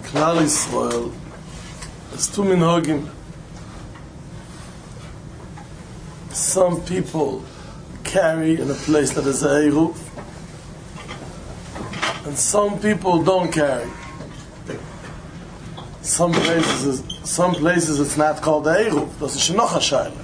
Klal Yisrael, there's two minhagim. Some people carry in a place that is a Eruv, and some people don't carry. Some places it's not called a Eruv. That's a Shenocha Shaila.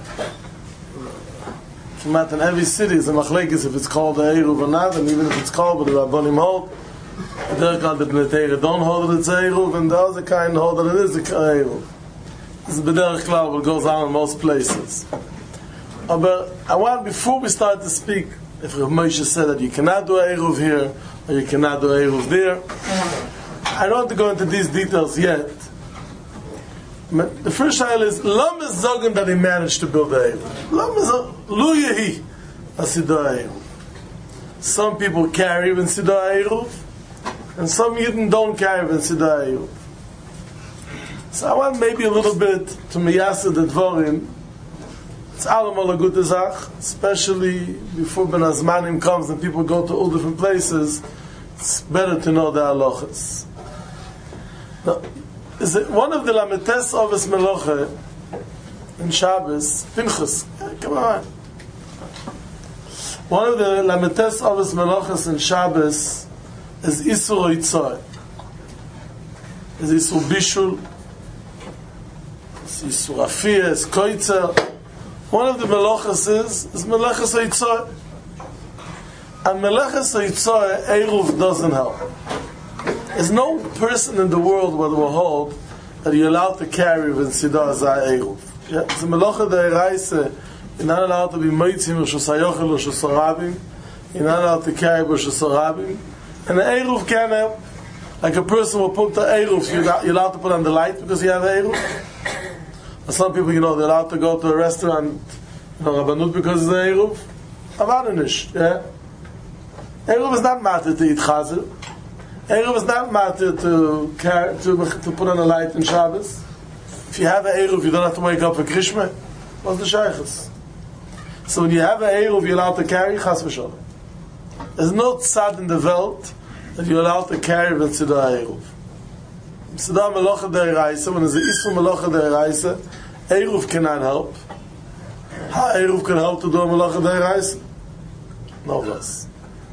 In every city is a machlekes if it's called a Eruv or not, and even if it's called, but the Rabbanim hold. They're called the Bnei Torah don't hold that it's a Eruv, and the other kind hold that it is a Eruv. This is B'derech Klal, what goes on in most places. But I want, before we start to speak, if Rav Moshe said that you cannot do a Eruv here, or you cannot do a Eruv there, I don't want to go into these details yet. The first shaila is, Lama Zogan that he managed to build a Eruv. Lama Zogan, Lu Yehi, Asidah Eruv. Some people carry when Sidah Eruv, and some Yidden don't carry when Sidah Eruv. So I want maybe a little bit to miyaseh the dvorim. It's allemal a good zach, especially before Ben Azmanim comes and people go to all different places. It's better to know the halachas. Now, is it one of the Lametes Oves Meloche in Shabbos, Pinchas? Come on. One of the Lametes Oves Meloches in Shabbos is Isur Oitzoi. Is Isur Bishul, is Isur Afiyah, is Koitzer. One of the Meloches is Meleches Oitzoi. And Meleches Oitzoi, Eruv doesn't help. There's no person in the world where will hold that you're allowed to carry when Sidah Zay Eruv. It's a Meloche De'eraisa. You're not allowed to be Meitzim or Shosayochel or Shosarabim. You're not allowed to carry or Shosarabim. And the Eruv can help. Like a person will put the Eruv, you're allowed to put on the light because you have Eruv. And some people, they're allowed to go to a restaurant, Rabbanut because it's the Eruv. Avadanish, yeah? Eruv is not matter to eat chazer. Eruv is not matter to put on a light in Shabbos. If you have an Eruv, you don't have to wake up for Krishma. What's the shaykhs? So when you have an Eruv, you're allowed to carry chas v'sholem. There's no tzad in the world that you're allowed to carry when Sidah Eruv. Sidah Melocha De'eraisa, when there's an Isur Melocha De'eraisa, Eruv cannot help. How Eruv can help to do a Melocha De'eraisa? No less.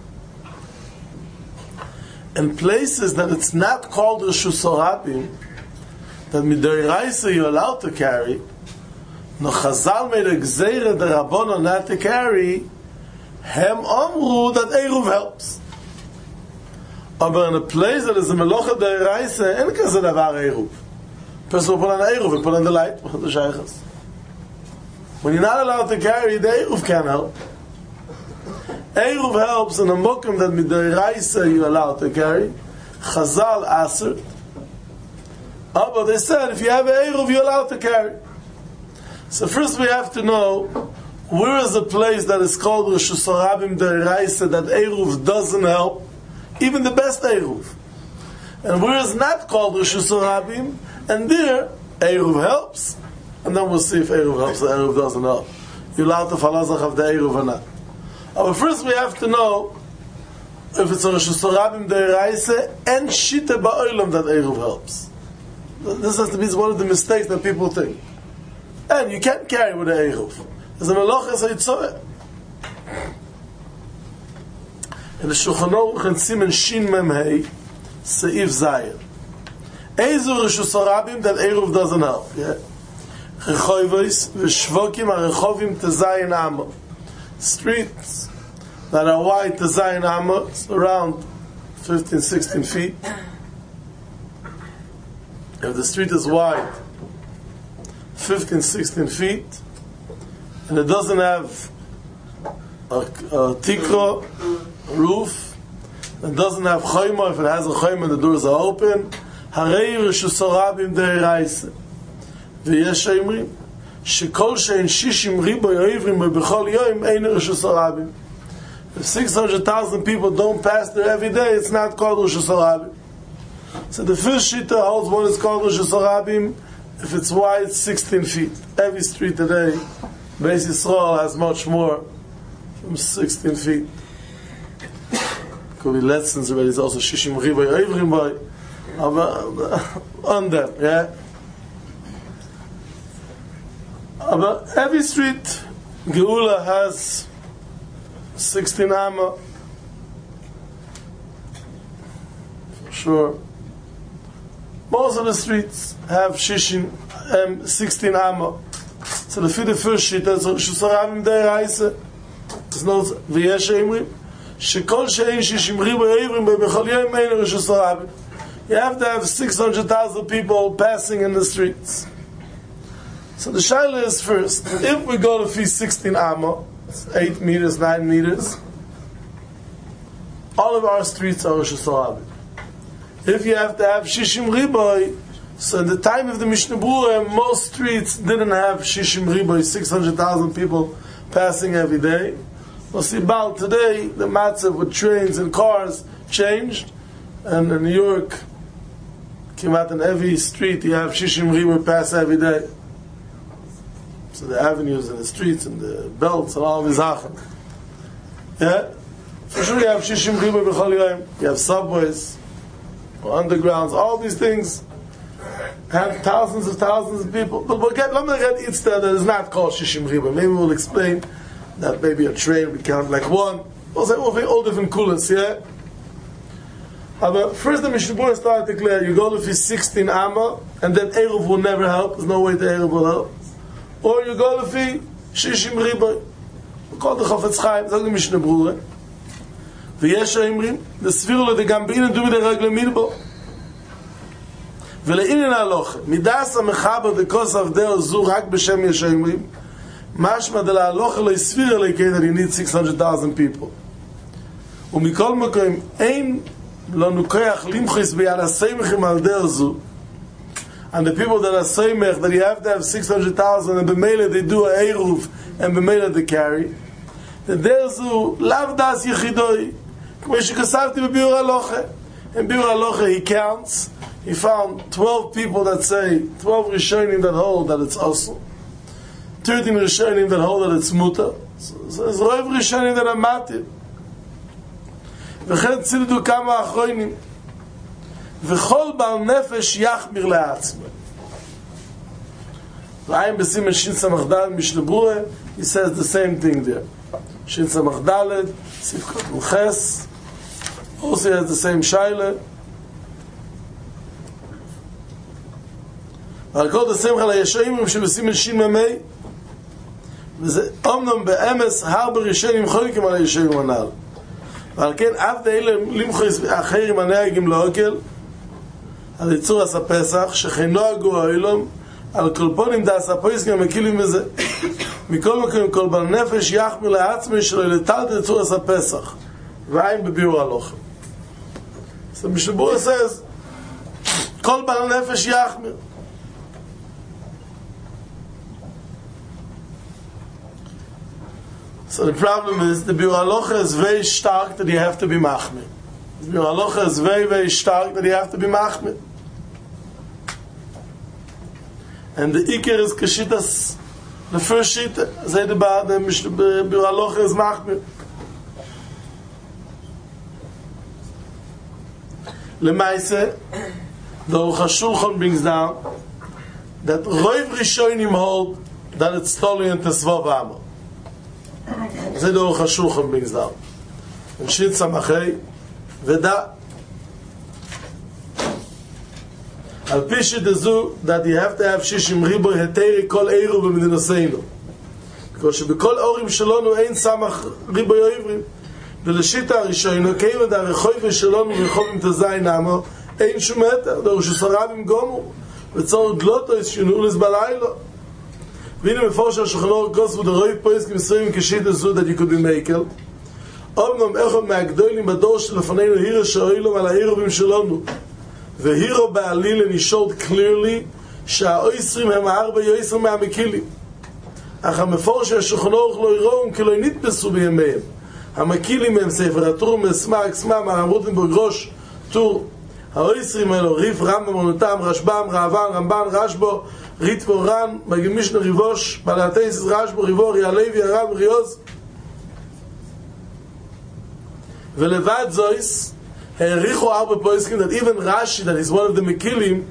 In places that it's not called Reshus Harabim, that Midoraisa you're allowed to carry, no Chazal made a Gzeira the Rabbono not to carry, Hem Omru that Eruv helps. But in a place that is a Melocha De'eraisa, en kaze davar Eruv. Person will put on Eruv and put on the light, the shaykhs. When you're not allowed to carry, the Eruv can't help. Eruv helps in a mokum that Midoraisa you're allowed to carry. Chazal Aser. But they said, if you have an Eruv, you're allowed to carry. So first we have to know, where is a place that is called Reshus Harabim De'eraisa that Eruv doesn't help? Even the best Eruv. And where is not called Reshus Harabim, and there, Eruv helps, and then we'll see if Eruv helps or Eruv doesn't help. You're allowed to falazach of the Eruv or not. But first we have to know if it's a Reshus Harabim De'eraisa and Shita Ba'olam that Eruv helps. This has to be one of the mistakes that people think. And you can't carry with the Eruv. There's a Meloches Oitzoi. In the Shulchan Aruch in Siman Shin Mem Hei, Seif Zayin. Ezu Reshus Harabim that Eruv doesn't help. Yeah? Rechoivos v'shvokim harechovim tezayin amo. Streets that are wide tezayin amo, around 15-16 feet. If the street is wide 15-16 feet and it doesn't have a tikro roof, it doesn't have chayma, if it has a chayma and the doors are open, harei Reshus Harabim De'eraisa v'yesh sheimrim shekol she'en shishim riboy oivrim b'chol yom ein Reshus Harabim. If 600,000 people don't pass there every day, it's not called Reshus Harabim. So the first shita holds one is called Reshus Harabim if it's wide 16 feet. Every street today, Beis Yisrael has much more from 16 feet. Could be lessons already. It's also Shishim Riboy Oivrim Boy. on them, yeah. But every street, Geula has 16 amma. For sure. Most of the streets have 16 amma. So the first sheet is Shusarabim der Reise. It's not V'yesh Eimrim. Shekol she'ein 60 riba Eimrim b'chol yom ein Shusarabim. You have to have 600,000 people passing in the streets. So the shaila is first, if we go to feast 16 amma, 8 meters, 9 meters, all of our streets are Rosh Hashanah. If you have to have Shishim Riboy, so in the time of the Mishnah Berurah, most streets didn't have Shishim Riboy, 600,000 people passing every day. Well, see, about today, the matzav with trains and cars changed, and in New York, came out in every street, you have Shishim Riboy pass every day. So the avenues and the streets and the belts and all these Sachen. Yeah? For sure you have Shishim Riboy b'chol yom, you have subways, or undergrounds, all these things have thousands of people. But let me get it that is not called Shishim Riboy. Maybe we'll explain that maybe a train we count like one. We'll say all different coolers, yeah? But first the Mishnah Berurah started to declare, you go to 16 amma, and then Eruv will never help. There's no way the Eruv will help. Or you go to Shishim Riboy. We call the Chafetz Chaim, that's the Mishnah Berurah. V'yesh Eimrim, the Svirula de Gambin do with the Regle Midbo. V'le'inin ha'alocha, midas ha'mechaber de kosav deo zu rak b'shem yesh Eimrim, mashma de la'alocha lo yisvira le'kei that you need 600,000 people. U'mikol makom, ein lo nukoyach limchis b'yad ha'seimechim al deo zu, and the people that are seimech, that you have to have 600,000, and b'meila they do a eruv, and b'meila they carry, the deo zu lav das yechidoi, in Biur Halacha he counts. He found 12 people that say, 12 Rishonim that hold that it's also, 13 Rishonim that hold that it's muta. So there's Rov Rishonim that are matir. V'chen tzildu kama achroinim. V'chol bal nefesh yachmir le'atzme. V'ayim b'simen Shin Samach Daled Mishnah Berurah, he says the same thing there. Shin Samach Daled, Sifkat L'ches, also has the same shaila. I call the same chala yeshayim shebesimen shin memei. וזה אומנם באמס הרבה ראשונים חולקים על הישרים הנ"ל. ועל כן אף דאלה למחוס אחרים הנהגים לאוקל על יצור עשה פסח שכן נוהגו האילום על קולפונים דעס הפויסקים המקילים בזה. מכל מקום כל בעל נפש יחמיר לעצמי שלו לטלת יצור עשה פסח ועין בביאור הלוחם. So Mishnah Berurah says, Kol Baal Nefesh Yachmir. So the problem is, the Biur Halacha is very stark that you have to be Machmir. The Biur Halacha is very, very stark that you have to be Machmir. And the Iker is Kashitas, the first sheet, say the Biur Halacha is Machmir. Lemaise, the Aruch HaShulchan brings down that Rov Rishonim hold that it's totally into Svav Amma. That's the Aruch HaShulchan brings down. And Shin Samachei, Veda. Al Pishit Ezu, that you have to have Shishim Riboy Heteri Kol Eiru B'Medinoseinu. Because B'Kol Orim Shalonu Ein Samach Riboy Oivrim. ולשיטה הראשונה, כאילו דרכוי שלנו וחובים תזיין נאמו, אין שום מטר, דרשו סרבים גומו, וצור דלותו ישנו לסבלאילו. והנה מפורש השולחן כוספו דרוי פויסקים מסוימים כשיטה זו that you could be makel. אומנם אחד מהגדולים בדור שלפנינו הירו שאוילום על ההירובים שלנו. והירו בעלילה נשאלת clearly שהאויסרים הם הארבע יויסרים מהמקילים. אך המפורש השולחן לא יראום כי לא נתפסו בימיהם. המקילים הם ספר הטור מסמק סמם הרמרוטנבורג ראש טור האויסרים האלו ריף רמב"ם מונותם רשב"ם רעבן רמב"ן רשבו ריטבו רן מגמישנה ריבוש בלעתייס רשבו ריבור יעלוי הרב ריוז ולבד זויס That even Rashi, that is one of the Mekilim,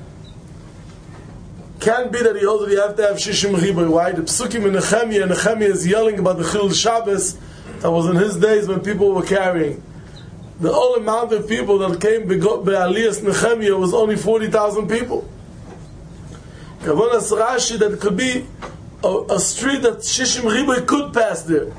can't be that he holds that you have to have Shishim Riboy. Why? The Psukim in Nehemiah is yelling about the Chilul Shabbos that was in his days when people were carrying. The whole amount of people that came by Aliyas Nehemiah was only 40,000 people. Kavonas Rashi, that could be a street that Shishim Riboy could pass there.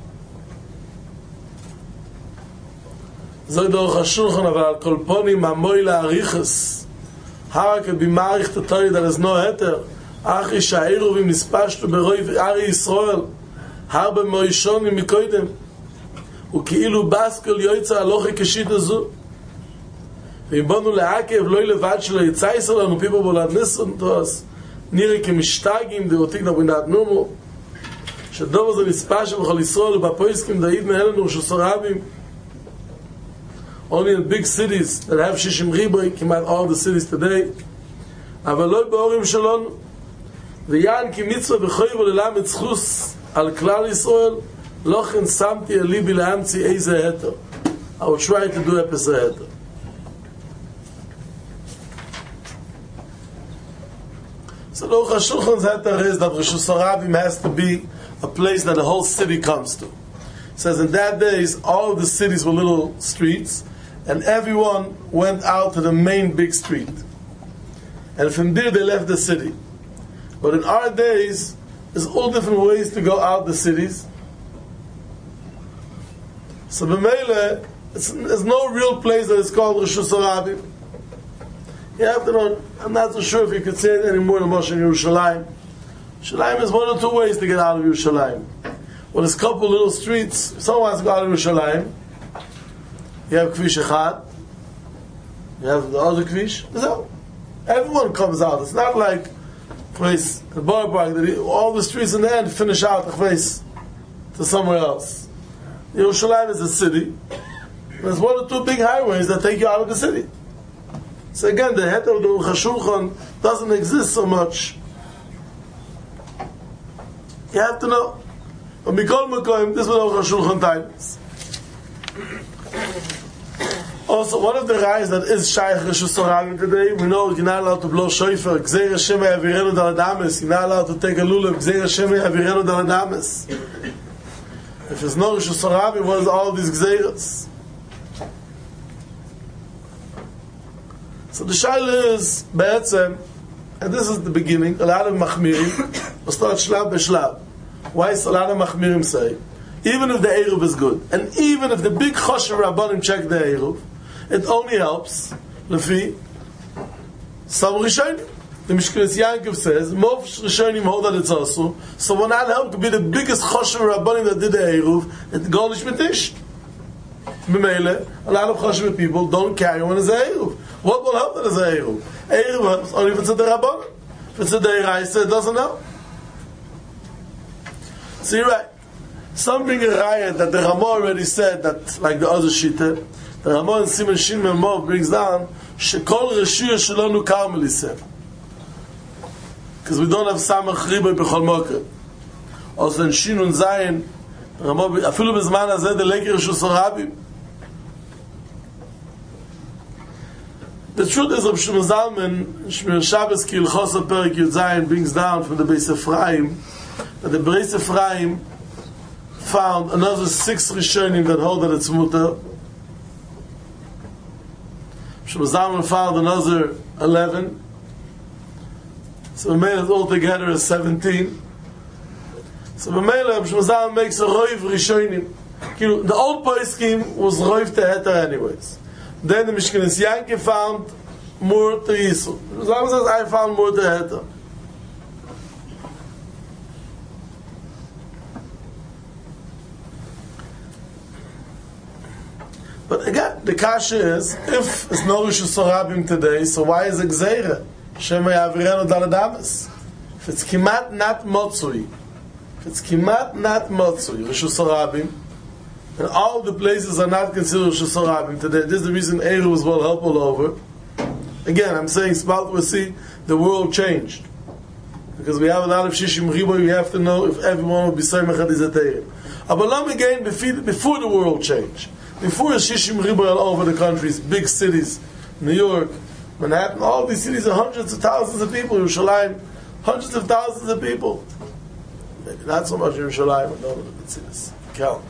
Zog Aruch HaShulchan, אבל על כל פונים המוי להריחס. How could be marich to tell you that there's no heter? Achi sha'eru v'mispashtu beroi Ari Yisrael. Harbe moishoni mikoidem. Uki'ilu baskel yoitza alochi keshita zu. V'im bonu le'akev loi levad shelo yitzai salonu. People will not listen to us. Niri kemishtagim, they will think that we're not normal. Shadov ze mispashtu b'chol Yisrael u'bapoiskim da'id me'elenu shusarabim. Only in big cities that have Shishim Riboy, came out all the cities today. Avaloi ba'orim shalon, v'yan ki mitzvah v'choy v'lelam etzchus al klal Yisrael, lochen samti alibi le'amtzi eize heter. I will try to do epis heter. So the Aruch HaShulchan's heter is that Rosh Hashanah has to be a place that the whole city comes to. It says in that days, all of the cities were little streets, and everyone went out to the main big street. And from there they left the city. But in our days, there's all different ways to go out the cities. So b'meile, there's no real place that is called Rosh Hashanah. You have to know, I'm not so sure if you could say it anymore in Moshe in Yerushalayim. Yerushalayim is one or two ways to get out of Yerushalayim. Well, there's a couple little streets. If someone wants to go out of Yerushalayim, you have Kvish Echad, you have the other Kvish. So everyone comes out. It's not like place the Borough Park that all the streets in the end finish out the place to somewhere else. Yerushalayim is a city. There's one or two big highways that take you out of the city. So again, the head of the Aruch HaShulchan doesn't exist so much. You have to know. But Mikol Mekoyim, this is what Aruch HaShulchan times. Also, one of the rayos that is Shaykh Rosh Hashanah today, we know you're not allowed to blow shofar. Gzeir Hashem yavirenu dal adames. You're not allowed to take a lulav. Gzeir Hashem yavirenu dal adames. If there's no Rosh Hashanah, what is all these gzeiras? So the shaila is be'etzem, and this is the beginning. A lot of machmirim. We'll start shlab b'shlab. Why is a lot of machmirim say? Even if the Eruv is good, and even if the big Choshev Rabbanim check the Eruv, it only helps Lefi some Rishonim. The Mishkenes Yankov says, most Rishonim hold that it's also, so when that help to be the biggest Choshev Rabbanim that did the Eruv, it's Golish Metish. B'meile, a lot of Choshev people don't carry one as a Eruv. What will help that as a Eruv? Eruv helps only if it's a Rabbanim. If it's a Deiraisa, it doesn't help. So you're right. Some bring a raya that the Ramah already said that, like the other Shita, the Ramah in Siman Shin Memov brings down Shekol Reshuyah Shalonu Karmel said, because we don't have Samach Riboy B'chol Moker. Also in Shin und Zayin, Ramah Afilu B'zman Hazeh the Lekir Rosh Hashanah. The truth is, Rav Shimon Zalman Shmir Shabbos Ki Ilchos HaPerik Yud Zayin brings down from the Beis Ephraim that the Beis Ephraim found another 6 Rishonim that hold that it's mutar. Shimon Zalman found another 11. So we made it all together as 17. So we made it, Shimon Zalman makes a roiv Rishonim. The old poskim was roiv to heter anyways. Then the Mishkenes Yankov found more to Yisrael. Shimon Zalman says, I found more to heter. But again, the kasha is, if it's no Rosh Hashanah today, so why is it Gzeira? Shema Yavirenu Dal Adames. If it's Kimat not Motzui, Rosh Hashanah, and all the places are not considered Rosh Hashanah today, this is the reason Eruv will help all over. Again, I'm saying, Spalt will see, the world changed. Because we have a lot of Shishim Riboy, we have to know if everyone will be Seimach Hadizatayim. Abalam again, before the world changed. Before Shishim Riboy all over the countries, big cities, New York, Manhattan, all these cities are hundreds of thousands of people. Yerushalayim, hundreds of thousands of people. Maybe not so much Yerushalayim, but no, let's see this count.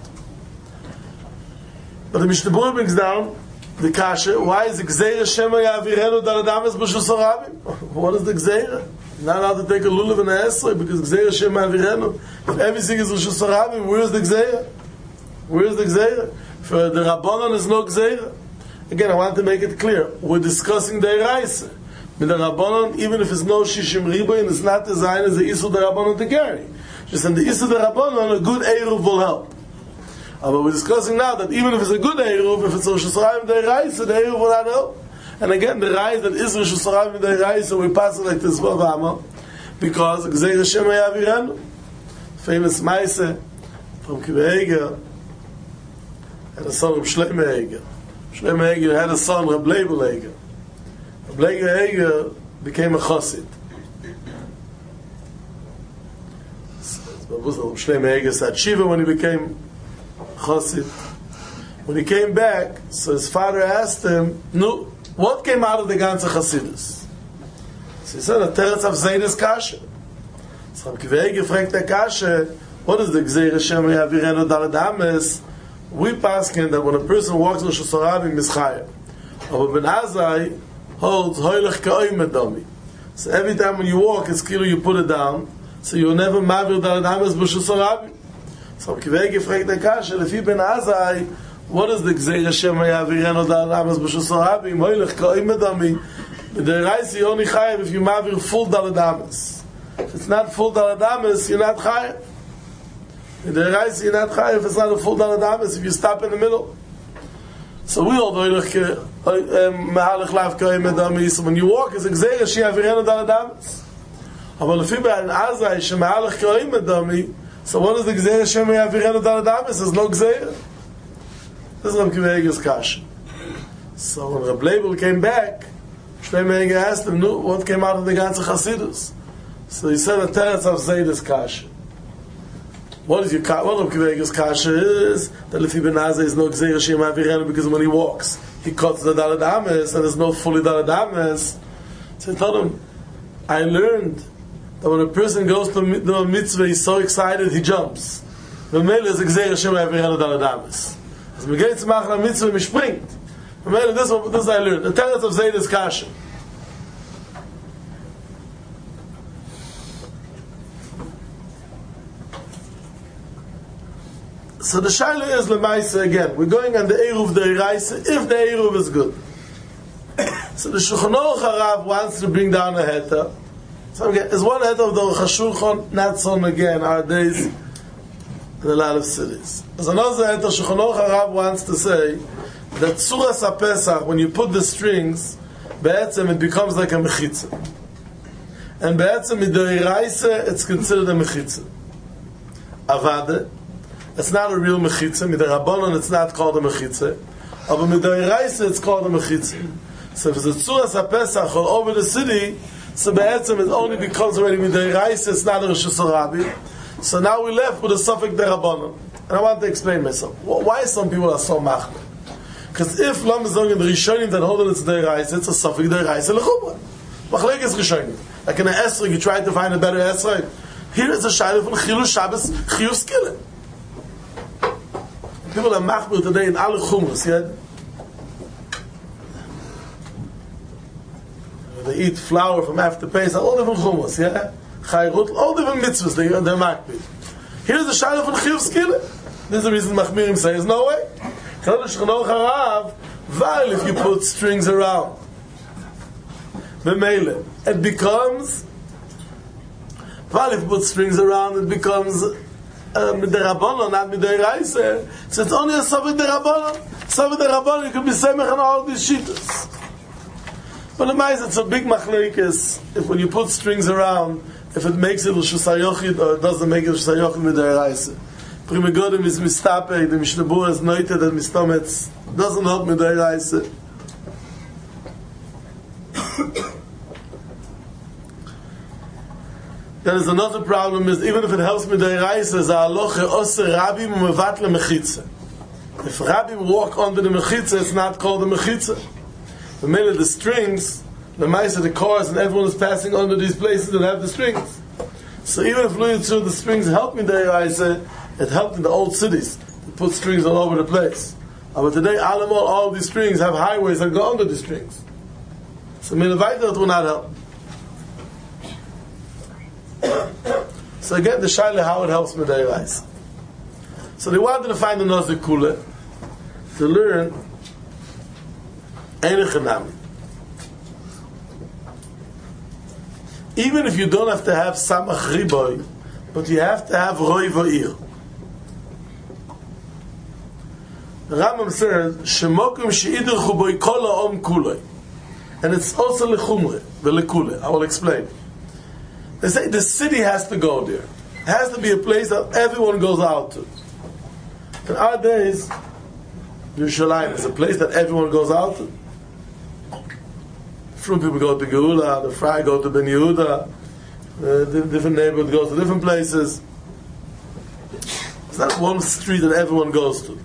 But the Mishnah Berurah brings down the kasha. Why is the Gzeira Shema Yavirenu Daladamas B'Shus Harabim? What is the Gzeira? Not allowed to take a lulav and a esrei because Gzeira Shema Yavirenu. If everything is B'Shus Harabim, where is the Gzeira? Where is the Gzeira? For the Rabbanon is no Gzeira. Again, I want to make it clear. We're discussing the Eraisa. With the Rabbanon, even if it's no Shishim Riboy and it's not designed as the Isur the Rabbanon to carry. Just in the Isur the Rabbanon, a good Eruv will help. But we're discussing now that even if it's a good Eruv, if it's Rosh Hashanah the Eraisa, the Eruv will not help. And again, the Rais that is Rosh Hashanah the Eraisa, we pass it like this Vavama, because Gzeira Shema Yavirenu, famous Maise from Kibbutz Eger, had a son of Shlomo Eger. Shlomo Eger had a son, Reb Leibel Eger. Reb Leibel Eger became a Chassid. Shlomo Eger said Shiva when he became Chassid. When he came back, so his father asked him, "No, what came out of the ganze Chassidus?" So he said, "A teretz of Zaydes Kasha." So Reb Kibbutz Eger fragt der Kasha, "What is the Gzeira Shema Yavirenu Daladames?" We paskin that when a person walks on Rosh Hashanah Mischayim, but Ben Azai holds Hoylech Ka'oim Medami. So every time when you walk, it's clear you put it down, so you'll never mavir Daladames Rosh Hashanah. So Kibbutz Eger fragt der Kasha, if Ben Azai, what is the Gzeira Shema Yavirenu Daladames Rosh Hashanah? Hoylech Ka'oim Medami. The Reis you only chayav if you mavir full Daladames. If it's not full Daladames, you're not chayav. The Reis you're not chayav if it's not a full Daladames, if you stop in the middle. So we all know Mehalech Lav Ka'oim Medami. So when you walk, it's a Gzeira Sheyavirenu Daladames. But if you Ben Azai Shemehalech Ka'oim Medami, so what is the Gzeira Shema Yavirenu Daladames? There's no Gzeira. This is Reb Kibbutz Eger's kasha. So when Reb Leibel came back, Shlomo Eger asked him, "No, what came out of the ganze Chassidus?" So he said, "A teretz of Zaydes kasha." What Reb Kibbutz Eger's kasha is that if Ben Azai is no Gzeira Shema Yavirenu because when he walks, he cuts the Daladames and there's no fully Daladames. So he told him, "I learned that when a person goes to the mitzvah, he's so excited he jumps. The mele is a Gzeira Shema Yavirenu Daladames. As we get to machen a mitzvah, he springt. The mele, this I learned. The teretz of Zaydes kasha." So the shaila is lemaisa again. We're going on the Eruv the Eraisa, if the Eruv is good. So the Shulchan Aruch Harav wants to bring down a heta. So again, is one heta of the Aruch HaShulchan, not so again, nowadays, in a lot of cities. There's another heta, Shulchan Aruch Harav wants to say, that Tzuras HaPesach, when you put the strings, be'etzem it becomes like a mechitza. And be'etzem in the Eraisa, it's considered a mechitza. Avade, it's not a real mechitza. Mit der Rabbanon, it's not called a mechitza. But mit der Eraisa, it's called a mechitza. So if it's a Tzuras HaPesach all over the city, so be'etzem it only becomes already mit der Eraisa, it's not a Rosh Hashanah. So now we're left with a suffix der Rabbanon. And I want to explain myself. Why some people are so machmir? Because if Lam is in the Rishonim that hold on it's der Eraisa, it's a suffix der Eraisa lechubra. Machlek is Rishonim. Like in an Esrog, you try to find a better Esrog. Here is a shayla from Chilul Shabbos, Chiyus Kilim. People are machmir today in alle chumras, yeah? They eat flour from after Pesach, all different chumras, yeah? Chayrut, all different mitzvahs, they're machmir. Here's the shayla from Chiyus Kilim. This is the reason Machmirim say, there's no way. While if you put strings around the mele, it becomes. While if you put strings around, it becomes midirabonon, not midiraisa. So it's only a savit derabonon. Savit derabonon, you can be semech on all these shittas. But the mice, it's a big machlekes. If when you put strings around, if it makes it l'shusayochid or it doesn't make it l'shusayochid midiraisa. Prima Godim is mistapek, the Mishnah Berurah is noted that mistometz doesn't help me there, I say. There is another problem is even if it helps me there, I say, za aloche oser rabim umevatle mechitze. If Rabbim walk under the mechitza, it's not called a mechitza. The middle of the strings, the mice of the cars, and everyone is passing under these places that have the strings. So even if the strings help me there, I say, it helped in the old cities. They put strings all over the place. But today, all these strings have highways that go under the strings. So Minavaita will not help. So again, the Shaila, how it helps me there. So they wanted to find another kula to learn Einechanami. Even if you don't have to have Samach Riboy, but you have to have Roi Va'ir. The Rambam says, Shemokum she'idirchu boi kol ha'om kuloi. And it's also lechumre, v'lekule. I will explain. They say the city has to go there. It has to be a place that everyone goes out to. In our days, Yerushalayim is a place that everyone goes out to. Some people go to Geula, the Fry go to Ben Yehuda, the different neighborhoods go to different places. It's not one street that everyone goes to.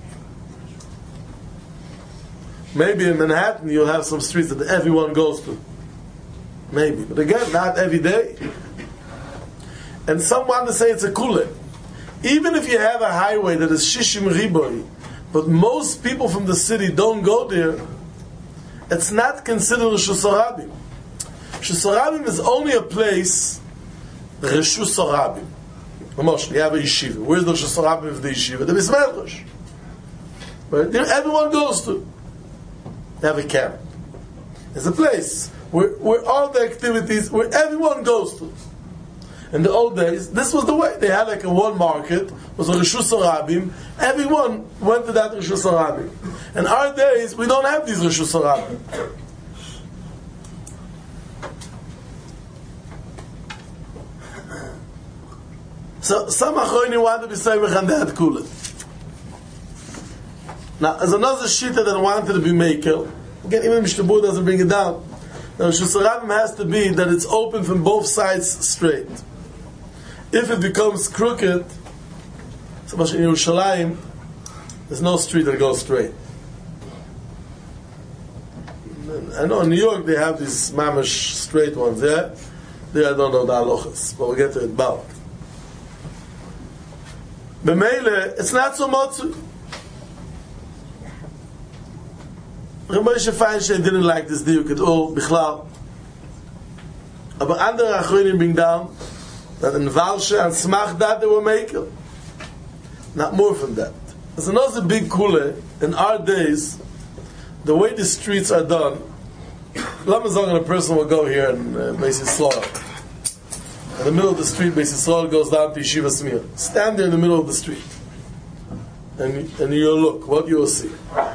Maybe in Manhattan you'll have some streets that everyone goes to. Maybe. But again, not every day. And some want to say it's a kule. Even if you have a highway that is Shishim Riboy, but most people from the city don't go there, it's not considered Reshus Harabim. Reshus Harabim is only a place, Reshus Harabim. You have a yeshiva. Where's the Reshus Harabim of the yeshiva? The Bismedrash. Right? There everyone goes to. They have a camp. It's a place where all the activities, where everyone goes to. In the old days, this was the way. They had like a one market, was a Reshus Harabim. Everyone went to that Reshus Harabim. In our days, we don't have these Reshus Harabim. So some Achronim want to be saying on that kula. Now, there's another shita that wanted to be makel. Again, even Mishnah doesn't bring it down. Now, Reshus Harabim has to be that it's open from both sides straight. If it becomes crooked, so much in Yerushalayim, there's no street that goes straight. I know in New York they have these mamish straight ones, yeah? There I don't know the halachas, but we'll get to it about. B'meile, it's not so much. Rabbi Moshe Feinstein didn't like this diuk at all, bichlal. But andere Achronim bring down that in Valshe and Smach that they were making. Not more from that. There's another big kule in our days, the way the streets are done. Lamazong, a person will go here and Beis Yisrael. In the middle of the street, Beis Yisrael goes down to Yeshiva Smir. Stand there in the middle of the street. And you'll look, what you will see.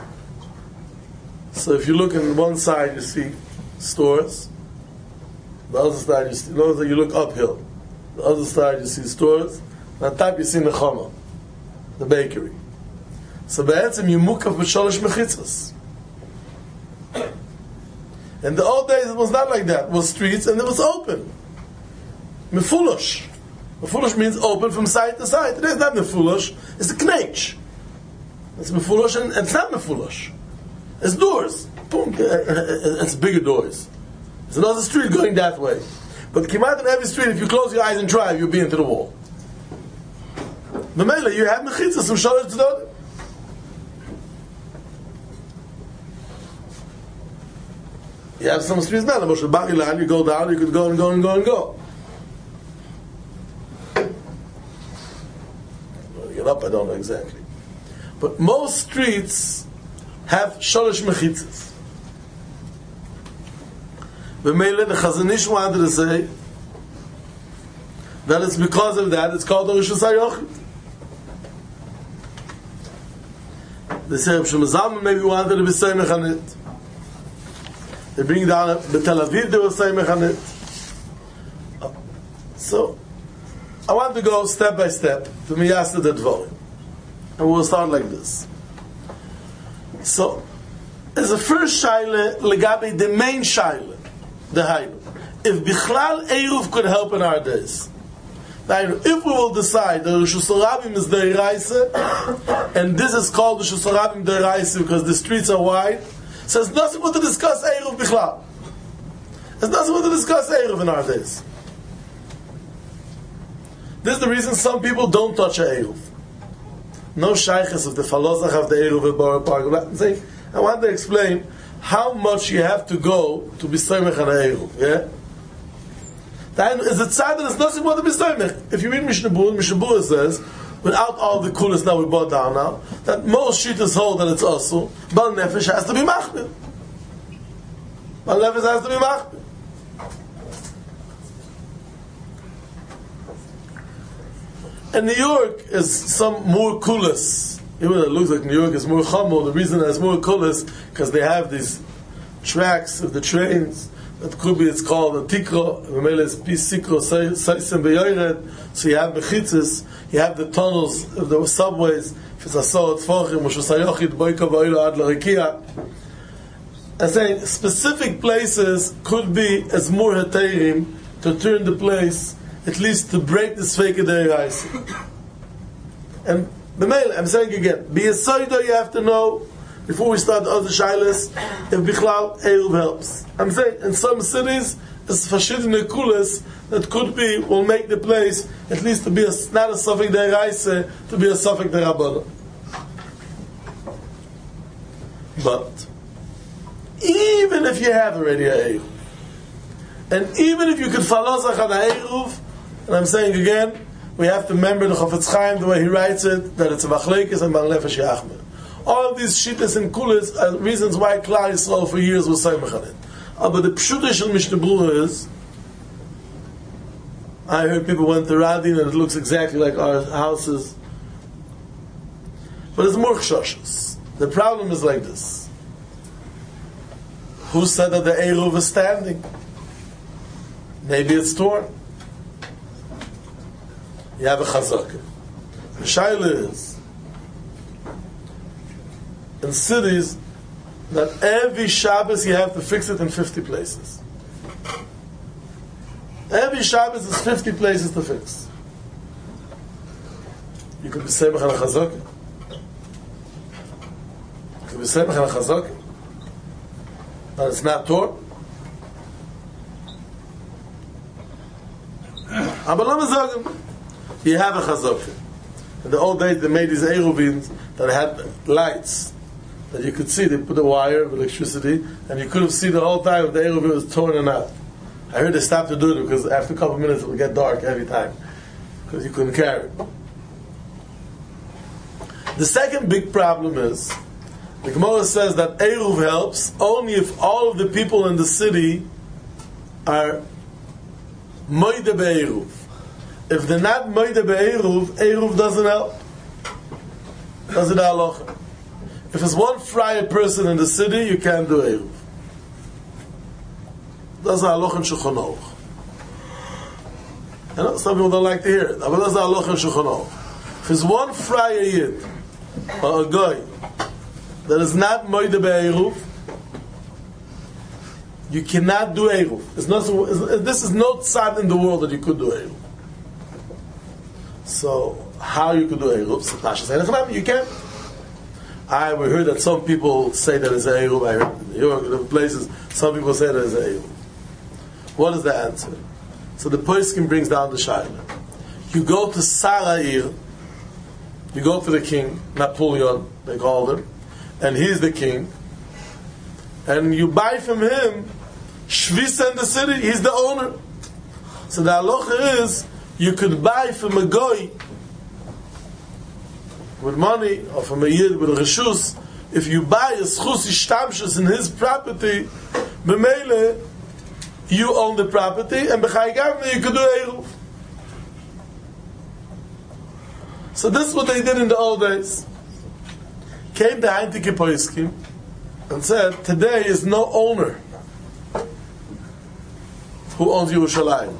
So if you look on one side, you see stores. The other side, you see, notice that you look uphill. The other side, you see stores. And on top, you see Nechama, the bakery. So be'etzim you mukaf b'sholosh mechitzas. In the old days, it was not like that. It was streets and it was open. Mefulosh. Mefulosh means open from side to side. It is not mefulosh. It's a knech. It's mefulosh and it's not mefulosh. It's doors. Boom. It's bigger doors. There's another street going that way. But kimat in every street, if you close your eyes and drive, you'll be into the wall. The mele, you have mechitzas from sholosh tzedot. You have some streets now. You go down, you could go and go and go and go. Get up, I don't know exactly. But most streets have sholosh mechitzas. The Chazon Ish wanted to say that it's because of that it's called the Reshus HaYochid. They say Rav Shlomo Zalman maybe wanted to be Seimech on it. They bring down the Tel Aviv, they were Seimech on it. So I want to go step by step to Miyaseh the Dvorim. And we'll start like this. So, as a first shaila, legabe the main shaila, the Hainu. If Bichlal Eruv could help in our days. Now, if we will decide that Rishus Harabim is Deiraisa, and this is called Rishus Harabim Deiraisa because the streets are wide, so there's nothing more to discuss Eruv Bichlal. There's nothing more to discuss Eruv in our days. This is the reason some people don't touch Eruv. No shaykhs of the falosach of the Eruv at Borough Park. I want to explain how much you have to go to be Soymech on Eruv. Yeah? Then is it sad that there's nothing more to be Soymech? If you read Mishnah Berurah says, without all the coolest that we brought down now, that most shittas hold that it's also, Bal Nefesh has to be Machmir. Bal Nefesh has to be Machmir. And New York is some more coolest. Even though it looks like New York is more chamor, the reason it's more coolest because they have these tracks of the trains. That could be, it's called a tikro. So you have mechitzes, you have the tunnels of the subways. I'm saying specific places could be as more heterim to turn the place, at least to break this fake deiraisa. And the mail, I'm saying again, be a soido, you have to know before we start the other shilas if Bichlal Eruv helps. I'm saying in some cities it's verschiedene kulas that could be will make the place at least to be not a suffix deiraisa, to be a suffix derabbanan. But even if you have already a Eruv, and even if you could falosach on a Eruv, and I'm saying again, we have to remember the Chafetz Chaim, the way he writes it, that it's a machlekes and Bal Nefesh Yachmir. All of these shittas and kulas are reasons why Klal Yisrael for years was Soymech on it. But the pshutish in Mishnah Berurah is, I heard people went to Radin and it looks exactly like our houses. But it's more chshoshes. The problem is like this. Who said that the Eruv is standing? Maybe it's torn. You have a chazakah. The shaila is, in cities, that every Shabbos you have to fix it in 50 places. Every Shabbos is 50 places to fix. You could be semach on a chazakah. You could be semach on a chazakah. But it's not torn. You have a chazakah. In the old days, they made these Eruvins that had lights that you could see. They put a wire of electricity, and you could have seen the whole time if the Eruvin was torn or not. I heard they stopped to do it because after a couple of minutes it would get dark every time because you couldn't carry it. The second big problem is the Gemara says that Eruv helps only if all of the people in the city are moide be'eruv. If they're not moide be'eruv, Eruv doesn't help. That's the halacha. If it's one friar person in the city, you can't do Eruv. That's the halacha in Shulchan Aruch. I know some people don't like to hear it, but that's the halacha in Shulchan Aruch. If it's one friar yid or a guy that is not moide be'eruv, you cannot do Eruv. This is no tzad in the world that you could do Eruv. So, how you could do Eruv? You can't. We heard that some people say that it's Eruv. I heard in New York, in places, some people say that it's Eruv. What is the answer? So the Poskim brings down the Shaila. You go to Sara'ir, you go to the king, Napoleon, they called him, and he's the king, and you buy from him Shvisa in the city, he's the owner. So the halacha is, you could buy from a goy with money, or from a yid with a reshus. If you buy a schus ishtamshus in his property, b'meile, you own the property, and b'chai gavne you could do Eruv. So this is what they did in the old days. Came the Heintige Poskim and said, today is no owner who owns Yerushalayim.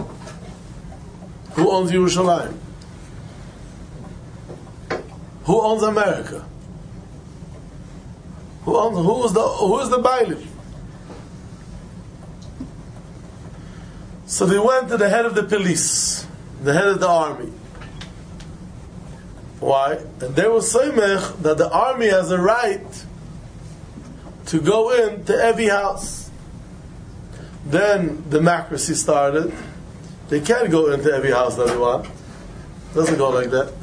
Who owns Yerushalayim? Who owns America? Who is the Bailim? So they went to the head of the police. the head of the army. Why? And they were soymech that the army has a right to go into every house. Then democracy started. They can't go into every house that they want. It doesn't go like that.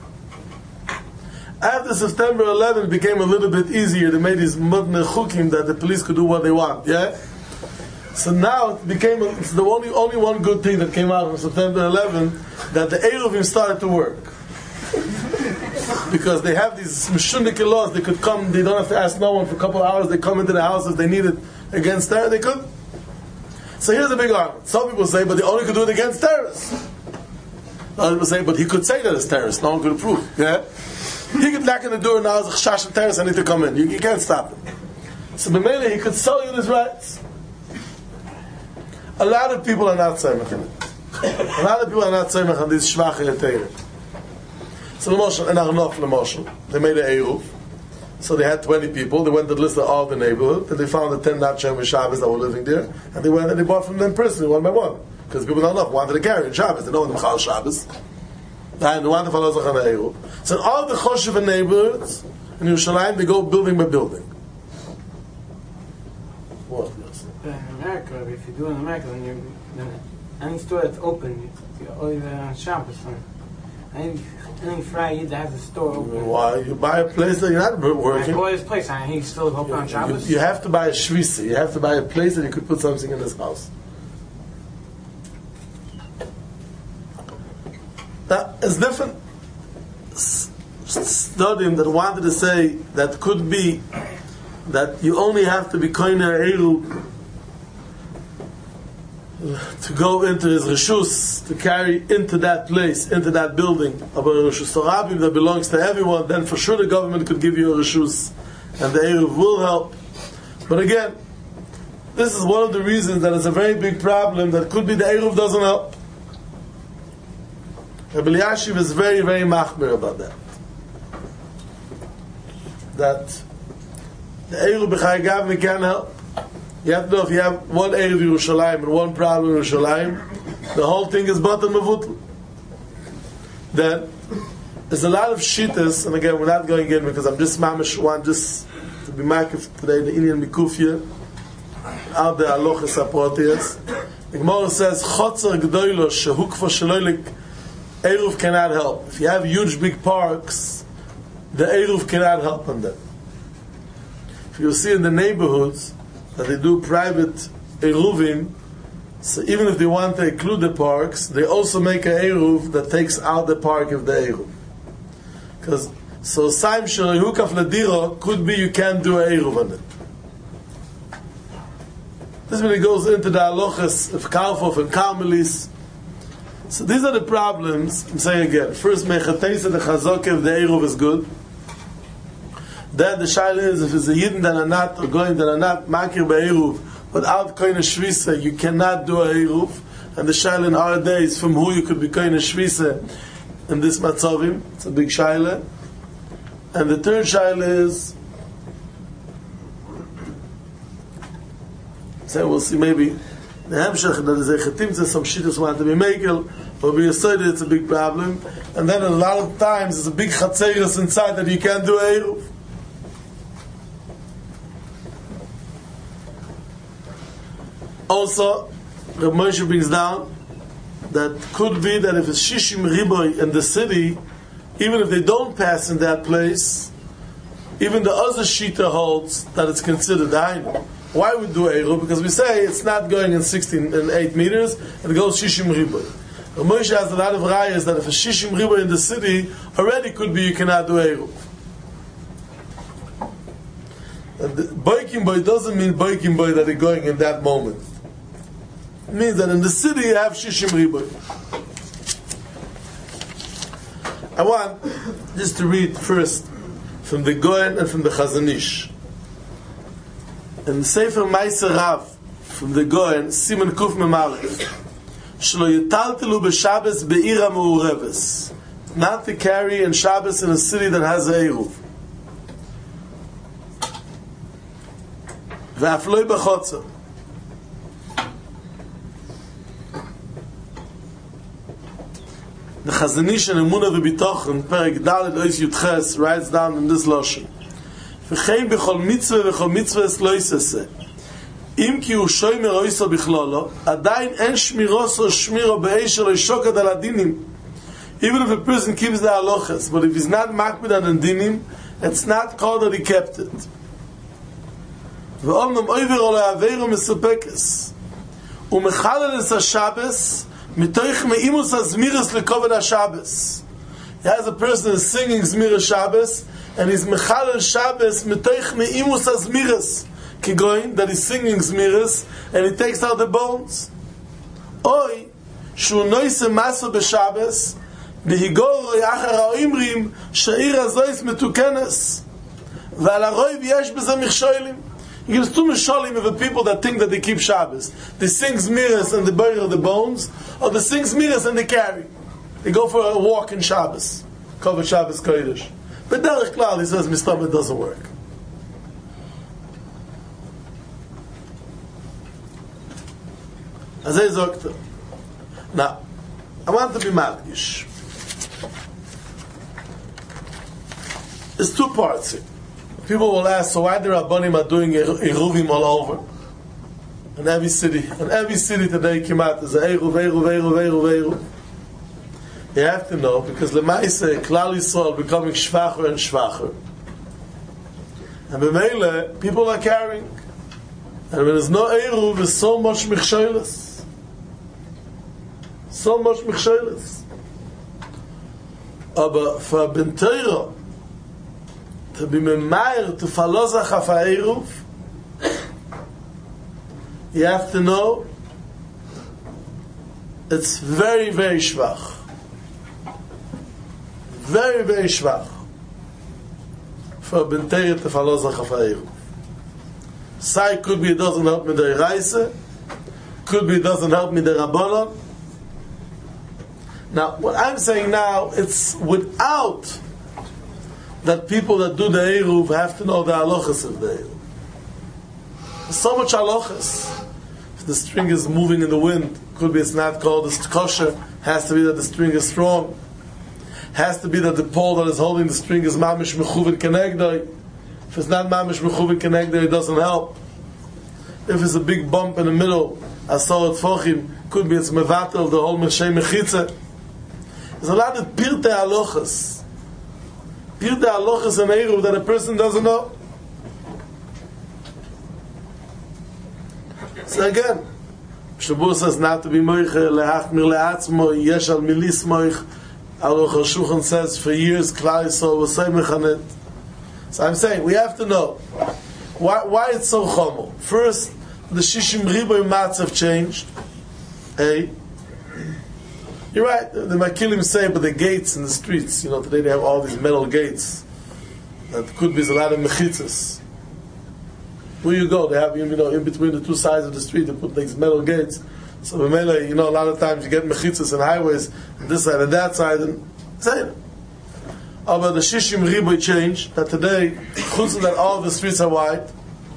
After September 11, it became a little bit easier. They made these mudne chukim that the police could do what they want. Yeah. So now it's the only one good thing that came out from September 11, that the Eruvim started to work. Because they have these mishunike laws, they could come, they don't have to ask no one for a couple of hours, they come into the house if they need it against terror, they could. So here's a big argument. Some people say, but they only could do it against terrorists. Other people say, but he could say that it's terrorists, no one could approve. Yeah? He could knock on the door now, it's a chash of terrorists, I need to come in. You can't stop him. So B'meileh, he could sell you his rights. A lot of people are not saying in it. A lot of people are not saying on these shvache terror. So L'moshel, in Arnof L'moshel, they made an Eruv. So they had 20 people, they went to the list of all the neighborhood, and they found the 10 Natchem and Shabbos that were living there, and they went and they bought from them personally, one by one. Because people don't know, wanted to carry in Shabbos, they know the Machal Shabbos. And they wanted to follow Zachan Eruv. So in all the Choshev neighborhoods, in Yerushalayim, they go building by building. What? In America, if you do in America, then any store that's open, you always on Shabbos. Any Friday that has a store open. Why? You buy a place that you're not working. I bought his place, and he's still open on Shabbos. You have to buy a shvisa. You have to buy a place that you could put something in this house. Now, it's different studying that wanted to say that could be that you only have to be koiner eru to go into his reshus, to carry into that place, into that building of a reshus harabim that belongs to everyone. Then for sure the government could give you a reshus, and the eruv will help. But again, this is one of the reasons that it's a very big problem. That could be the eruv doesn't help. Rabbi Elyashiv is very, very machmir about that. That the eruv b'chai gavni can help. You have to know if you have one eruv Yerushalayim and one problem in Yerushalayim, the whole thing is batan mavutl. Then there's a lot of shittas, and again we're not going in because I'm just mamish one just to be makif today the Indian mikufya out the alochas aprotias. The Gemara says chotzer gdoilo shehu kfar shloilik eruv cannot help. If you have huge big parks, the eruv cannot help on them. If you see in the neighborhoods that they do private eruvim, so even if they want to include the parks, they also make an eruv that takes out the park of the eruv. Because so saim shehukaf lediro could be you can't do an eruv on it. This really goes into the halachas of Karfof and Karmelis. So these are the problems. I'm saying again. First, mechatesa the chazok of the eruv is good. Then the shaila is if it's a yidden that are not or going that are not makir be'eruv without koine shvisa, you cannot do a eruv. And the shaila in our days from who you could be koine shvisa in this matzovim. It's a big shaila. And the third shaila is, so we'll see maybe the hemshach that is a chetim some shittas want to be makel or be asserted it's a big problem. And then a lot of times there's a big chatzeris inside that you can't do a eruv. Also, Reb Moshe brings down that could be that if it's Shishim Riboy in the city, even if they don't pass in that place, even the other Shita holds that it's considered Hainu. Why we do Eruv? Because we say it's not going in 16 and 8 meters, it goes Shishim Riboy. Reb Moshe has a lot of rayas that if it's Shishim Riboy in the city, already could be you cannot do Eruv. Boikim boy doesn't mean boikim boy that they're going in that moment. It means that in the city you have shishim riboy. I want just to read first from the Goyen and from the Chazon Ish. In the Sefer Meiser Rav from the Goyen, Siman Kuf Memalef, Shlo yitaltelu b'Shabbos be'ira me'ureves, not to carry in Shabbos in a city that has a eruv. ואף לא בחוצר. The Chazanish and Emunah v'Bitochen, Perek Dalet Ois Yudches, writes down in this Lashon. V'chein b'chol mitzvah v'chol mitzvah es lo yisaseh. Im ki hu shoymer oiso bichlolo, adayin en shmiroso shmiro be'esh lo yishokad al adinim. Even if a person keeps the halachas, but if he's not makbid on the dinim, it's not called that he kept it. V'omnam oiver ol ha'aveiro mesupekes. U'mechalel es ha-Shabbos, mitoich me'imus ha-Zmiris lekoved ha-Shabbos. He has a person who's singing Zmiris Shabbos, and he's mechalel Shabbos, mitoich me'imus ha-Zmiris. Kigoin, that he's singing Zmiris, and he takes out the bones. Oy, shu noise maso b'Shabbos, v'higor yachar ha'imrim, sha'ir hazois metukenes. V'al ha'roiv yesh b'ze michshoilim. He gives two misholim of the people that think that they keep Shabbos. They sing Zmiris and they bury the bones, or they sing Zmiris and they carry. They go for a walk in Shabbos. Cover Shabbos Kodesh. But Derech Klal, he says, Mistama, it doesn't work. As I said, now, I want to be madgish. There's two parts here. People will ask, so why the Rabbanim are doing Eruvim all over? In every city today came out as Eruv. You have to know, because Lemaise, Klal Yisrael becoming Shvacher and Shvacher. And B'meile, people are carrying. And when there's no Eruv, there's so much Michshoilis. So much Michshoilis. But for Ben Torah, to be memayr to falozach af ha'eruv, you have to know it's very, very shvach. Very, very shvach for Ben Torah to falozach af ha'eruv. Sai could be it doesn't help me the Reise, could be it doesn't help me the Rabbanon. Now, what I'm saying now, it's without that people that do the Eruv have to know the halachas of the Eruv. There's so much halachas. If the string is moving in the wind, could be it's not called as kosher, has to be that the string is strong, has to be that the pole that is holding the string is mamish mechuvin kenegdoi. If it's not mamish mechuvin kenegdoi, it doesn't help. If it's a big bump in the middle, asorat fochim, could be it's mevatel, the whole meshay mechitza. There's a lot of pirte halachas. Pirte halachas and Eruv that a person doesn't know. So again, Shabbos says not to be moich lehachmir leatzmo yesh al milis moich. Aruch HaShulchan says for years Klal Yisrael was say mechanit. So I'm saying we have to know why it's so chomo. First, the shishim riboy mats have changed. Hey. You're right, the Makilim say, but the gates in the streets, today they have all these metal gates. That could be a lot of mechitzas. Where you go, they have, in between the two sides of the street, they put these metal gates. So, a lot of times you get mechitzas in highways, on this side and that side, and say it. But the Shishim Riboy changed, that today, chutz that all the streets are wide.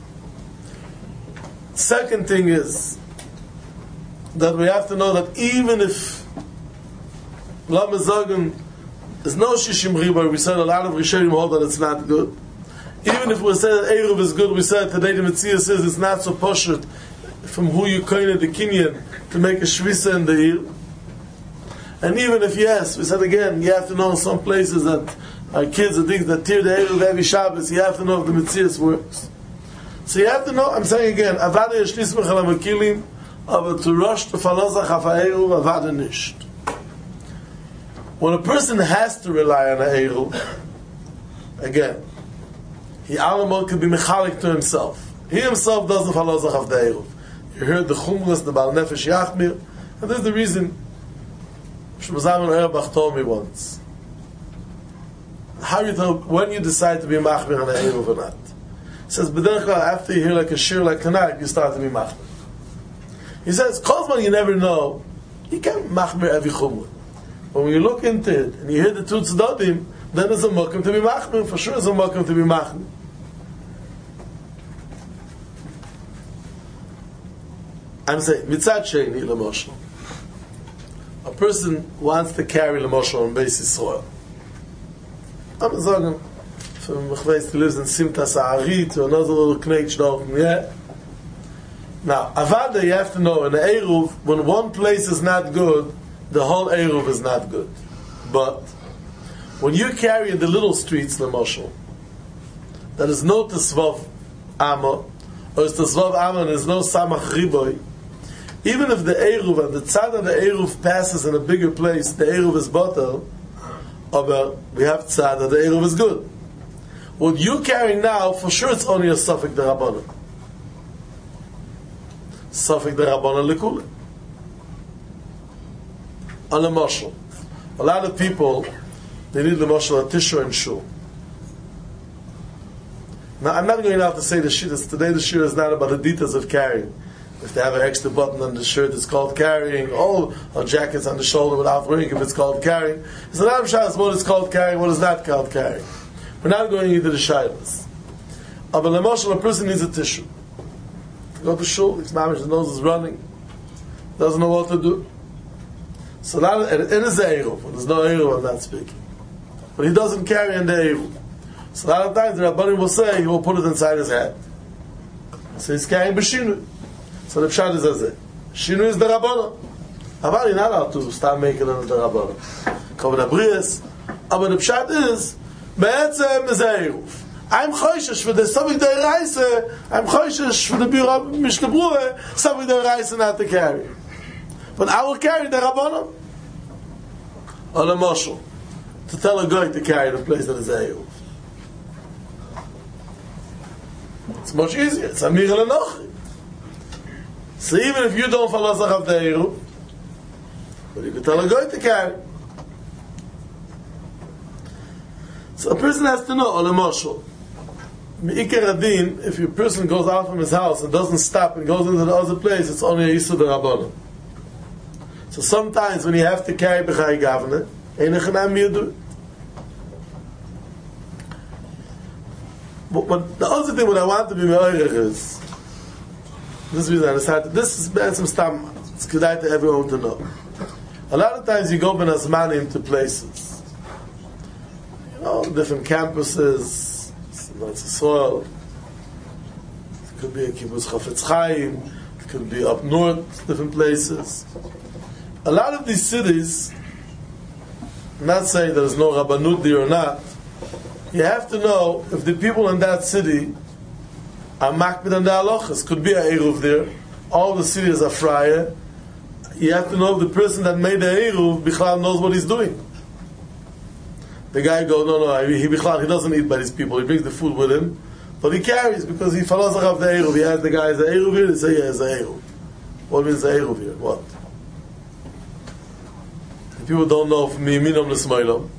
Second thing is, that we have to know that even if Lama Zogan, there's no Shishim Riboy. We said a lot of Rishonim hold that it's not good. Even if we said that Eruv is good, we said today the Metziah says it's not so poshut from who you koine the kinyan to make a shvisa in the ear. And even if yes, we said again, you have to know in some places that our kids are things that tear the Eruv every Shabbos, you have to know if the Metziah works. So you have to know, I'm saying again, Avada Yeshlis Mechal HaMakilim, but to rush to Falozach Af HaEruv, Avada Nisht. When a person has to rely on a Eruv, again, he alamot could be mechalik to himself. He himself doesn't follow Zach of the Eruv. You heard the Chumras, the Baal Nefesh Yachmir, and this is the reason Shmuzayman Erbach told me once. How you tell when you decide to be machmir on a Eruv or not? He says, B'derech after you hear like a shir like tonight, you start to be machmir. He says, Kozman you never know, you can't machmir every Chumrah. But when you look into it, and you hear the two tzaddim, then there's a mokum to be machmir. For sure there's a mokum to be machmir. I'm saying, mitzad sheini, l'moshel. a person wants to carry the Moshe on basic soil. I'm saying, from Mechveis, he lives in Simta Sa'ari to another little knech dort, yeah? Now, Avada, you have to know, in the Eruv, when one place is not good, the whole Eruv is not good. But, when you carry in the little streets, the Moshe, there is no Tesvav Amma, or it's Tesvav Amma and there's no Samach Riboy, even if the Eruv and the tzad of the Eruv passes in a bigger place, the Eruv is better, but we have tzad that the Eruv is good. What you carry now, for sure it's only a Safek the Rabbanon. Safek the Rabbanon Lekula. On a Moshe. A lot of people, they need the Moshe a Tisha and Shul. Now, I'm not going to have to say the shit. Today the shir is not about the details of carrying. If they have an extra button on the shirt, it's called carrying. Or jackets on the shoulder without wearing, if it's called carrying. It's not shaylas what is called carrying, what is not called carrying. We're not going into the shaylas. But a person needs a tissue. To go to shul, his nose is running, doesn't know what to do. So that, and it is a eruv. When there's no eruv, I'm not speaking. But he doesn't carry in the eruv. So a lot of times the Rabbanim will say he will put it inside his hat. So he's carrying b'shinu. So the pshat is as it. Shinu is the Rabbanim. Aval, you're not allowed to start making it the Rabbanim. Kavod Abrius. But the pshat is, Be'etzem is a eruv. I'm choishesh for the Savik Deiraisa, I'm choishesh for the Bira Mishkabrure, Savik Deiraisa not to carry. But I will carry the Rabbanim. On a Moshel. To tell a guy to carry the place that is a eruv. It's much easier. It's Amir Lenochi. So even if you don't follow Zach of the eruv, but you can tell a guy to carry. So a person has to know, on a Moshel. Me'ikar Adin, if a person goes out from his house and doesn't stop and goes into the other place, it's only a Yisud Rabbanim. So sometimes when you have to carry B'chai Gavne, Einechanam Yidu. But the other thing what I want to be me'orech is, this is reason I decided, this is some stam, it's kedai to everyone to know. A lot of times you go ben azmanim to places. You know, different campuses, it's a soil. It could be a kibbutz Chafetz Chaim, it could be up north, different places. A lot of these cities, I'm not saying there's no Rabbanut there or not, you have to know if the people in that city are makbid on the halachas. Could be a eruv there. All the cities are fryer. You have to know if the person that made the eruv bichlal knows what he's doing. The guy goes, no, he doesn't eat by these people. He brings the food with him, but he carries because he follows the eruv. He asks the guy, is the eruv here? He says, yeah, it's the eruv. What means the eruv here? What? If people don't know from Miminam L'Smailam,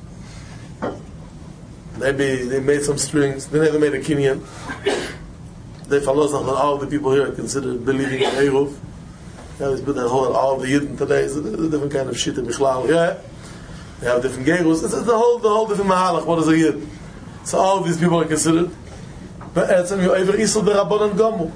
maybe they made some strings. They never made a kinyan. They follow that all the people here are considered believing in eruv. All the Yidden today is a different kind of shit in Bichlal. Yeah, they have different gerus. It's the whole different mahalach. What is a Yid? So all of these people are considered. But etzem you ever isol the Rabbanan Gamu.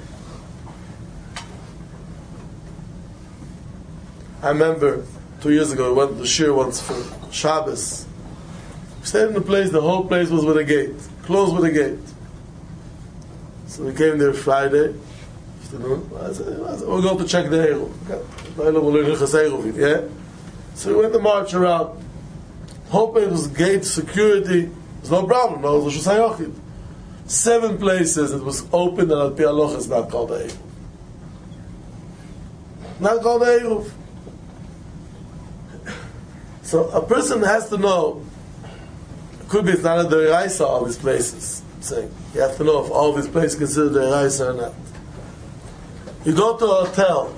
I remember 2 years ago we went to Shir once for Shabbos. We stayed in a place. The whole place was with a gate, closed with a gate. So we came there Friday afternoon. I said, we're going to check the eruv. Yeah? So we went to march around. Hoping it was gate security. There's no problem. No, it was Rosh Hashanah. 7 places it was open and Al-Pi Aloch is not called the eruv. Not called the eruv. So a person has to know. It could be it's not a deraisa all these places. I'm saying you have to know if all these places consider deraisa or not. You go to a hotel.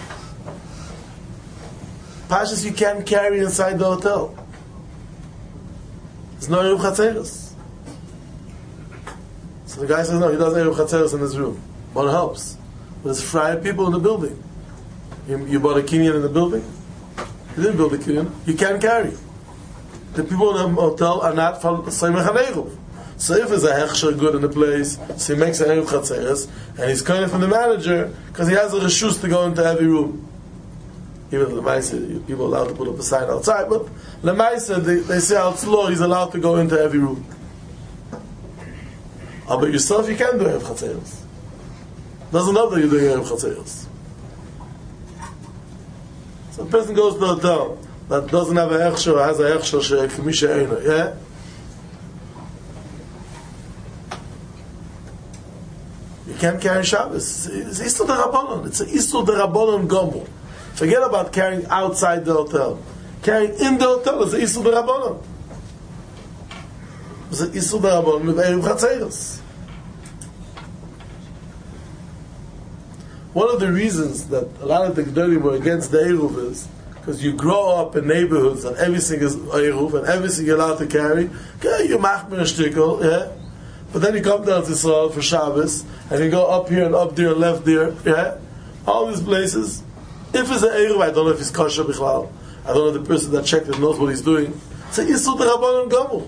Pashas you can't carry inside the hotel. There's no eruv chatzeros. So the guy says no, he doesn't eruv chatzeros in his room. But it helps. There's fried people in the building. You bought a kinyan in the building? You didn't build a kinyan. You can't carry. The people in the hotel are not from Seimech HaNeruv. So if there's a hechsher good in the place, so he makes an eruv chatzeros, and he's coming from the manager because he has a reshus to go into every room. Even Lemaisa, people are allowed to put up a sign outside, but Lemaisa, they say out law, he's allowed to go into every room. But yourself, you can do Erev Chatzeros. Doesn't know that you're doing Erev Chatzeros. So a person goes to a hotel that doesn't have a Echsher or has a Echsher She'ekfimisha Eina, yeah? You can't carry Shabbos. It's Isur D'Rabbanan. It's an Isur D'Rabbanan Gomel. Forget about carrying outside the hotel. Carrying in the hotel is an Isur D'Rabbanan. It's an Isur D'Rabbanan with Erev Chatzeros. One of the reasons that a lot of the Gedolim were against the Eruv is because you grow up in neighborhoods and everything is Eruv and everything you're allowed to carry. Okay, you machmir a shtickle, yeah? But then you come down to Israel for Shabbos and you go up here and up there and left there, yeah? All these places. If it's an Eruv, I don't know if it's kosher bichlal. I don't know the person that checked it knows what he's doing. It's an Isur D'Rabbanan Gomel.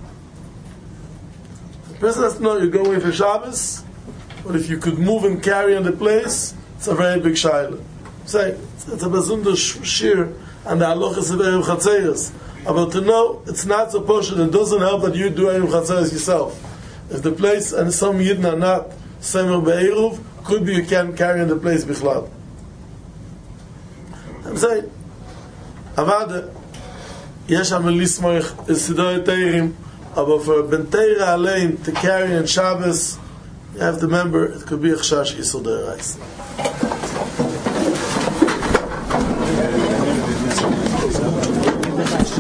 The person has to know you're going for Shabbos. But if you could move and carry on the place, it's a very big shayla. Say, it's a bezunder shir, and the halachas of Erev Chatzeros. But to know, it's not so poshut, it doesn't help that you do Erev Chatzeros yourself. If the place and some yidden are not semer be'eruv, could be you can carry on the place bichlal. I'm saying, avada, yesh am lismoich is sidoi teirim, but for ben teira alein to carry on Shabbos, you have to remember, it could be a chashash Isur D'Oraisa.